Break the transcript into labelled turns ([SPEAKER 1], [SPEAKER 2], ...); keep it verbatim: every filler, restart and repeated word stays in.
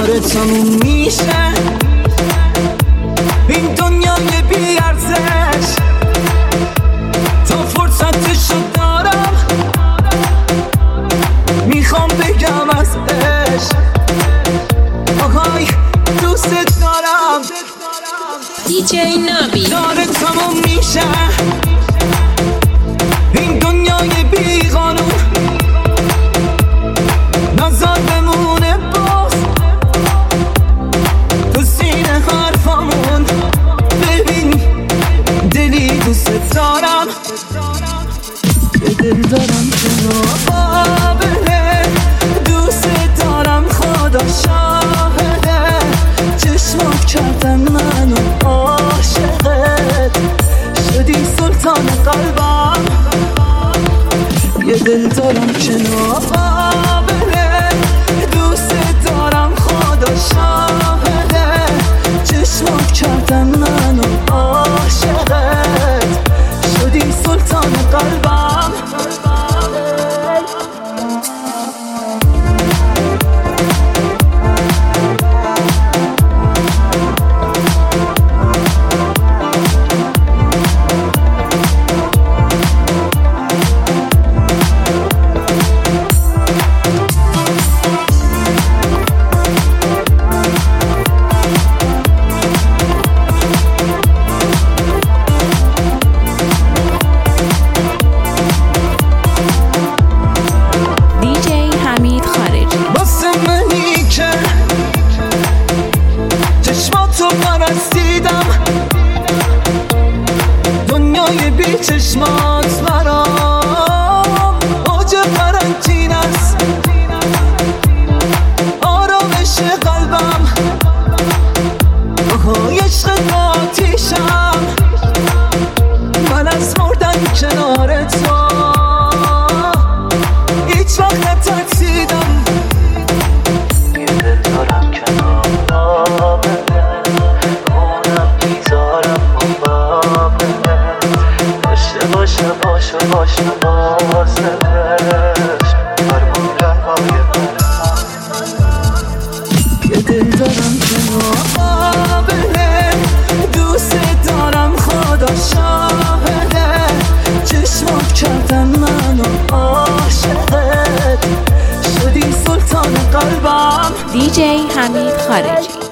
[SPEAKER 1] داره تموم میشه این دنیای بی ارزش، تا فرصتشو دارم میخوام بگم از عشق آهای دوست دارم.
[SPEAKER 2] دیجی نابی
[SPEAKER 1] داره تموم میشه این دنیای بی قانون، نظر بمونه باز تو سینه حرفامون. ببین دلی دوست دارم، به دل دارم که نابله، دوست دارم خدا شاهده، چشمات کردن منو عاشقت، شدی سلطان قلبم. یه دل دارم که نابله، دوست دارم خدا شاهده، چشمات کردن منو عاشقت، شدی سلطان قلبم. دنیای بی چشمات برام اوج قرنطین است، آرامش قلبم آهای عشق آتیشم، من از مردن کنار تو هیچ وقت نترسیدم. یه دل دارم کنار باشه باشه باشه واسه عشق فرمون های من. یه دل دارم که نابله، دوست دارم خدا شاهده، چشمات کردن منو عاشقت، شدی سلطان قلبم.
[SPEAKER 2] دیجی حمید خارجی.